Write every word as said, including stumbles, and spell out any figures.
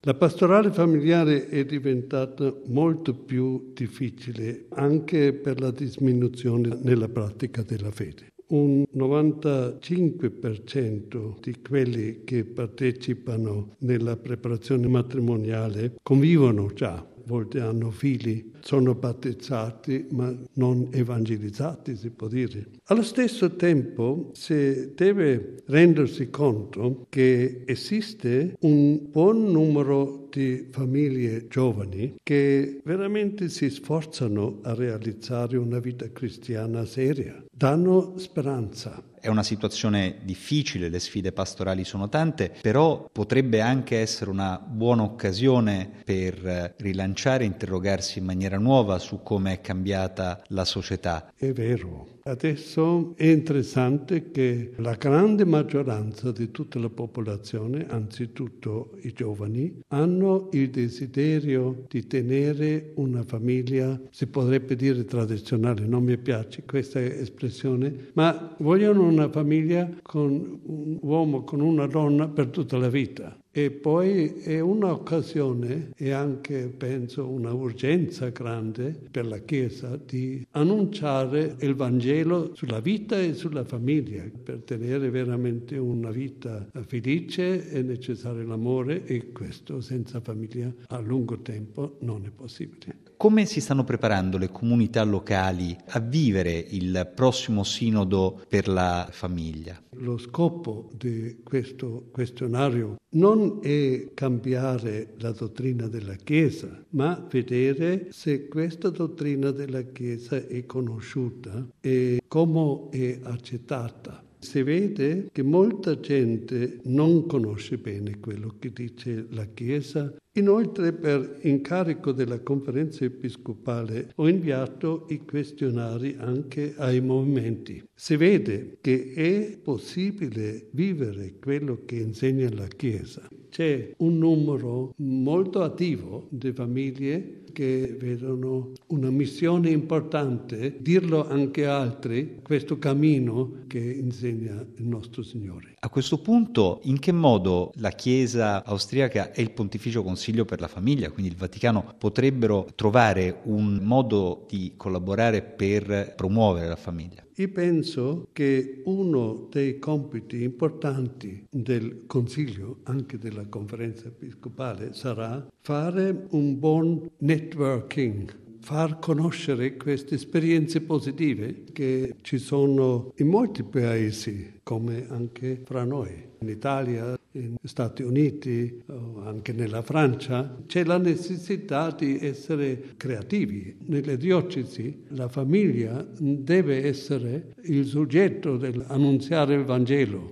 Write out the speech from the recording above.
La pastorale familiare è diventata molto più difficile anche per la diminuzione nella pratica della fede. Un novantacinque per cento di quelli che partecipano nella preparazione matrimoniale convivono già, a volte hanno figli, sono battezzati ma non evangelizzati, si può dire. Allo stesso tempo si deve rendersi conto che esiste un buon numero di famiglie giovani che veramente si sforzano a realizzare una vita cristiana seria, danno speranza. È una situazione difficile, le sfide pastorali sono tante, però potrebbe anche essere una buona occasione per rilanciare e interrogarsi in maniera nuova su come è cambiata la società. È vero. Adesso è interessante che la grande maggioranza di tutta la popolazione, anzitutto i giovani, hanno il desiderio di tenere una famiglia, si potrebbe dire tradizionale, non mi piace questa espressione, ma vogliono una famiglia con un uomo, con una donna per tutta la vita. E poi è un'occasione e anche, penso, una urgenza grande per la Chiesa di annunciare il Vangelo sulla vita e sulla famiglia. Per tenere veramente una vita felice è necessario l'amore e questo senza famiglia a lungo tempo non è possibile. Come si stanno preparando le comunità locali a vivere il prossimo sinodo per la famiglia? Lo scopo di questo questionario non è cambiare la dottrina della Chiesa, ma vedere se questa dottrina della Chiesa è conosciuta e come è accettata. Si vede che molta gente non conosce bene quello che dice la Chiesa. Inoltre, per incarico della conferenza episcopale, ho inviato i questionari anche ai movimenti. Si vede che è possibile vivere quello che insegna la Chiesa. C'è un numero molto attivo di famiglie che vedono una missione importante, dirlo anche a altri, questo cammino che insegna il nostro Signore. A questo punto, in che modo la Chiesa austriaca e il Pontificio Consiglio per la Famiglia, quindi il Vaticano, potrebbero trovare un modo di collaborare per promuovere la famiglia? Io penso che uno dei compiti importanti del Consiglio, anche della Conferenza Episcopale, sarà fare un buon networking, far conoscere queste esperienze positive che ci sono in molti paesi, come anche fra noi. In Italia, negli Stati Uniti, anche nella Francia, c'è la necessità di essere creativi. Nelle diocesi la famiglia deve essere il soggetto dell'annunziare il Vangelo.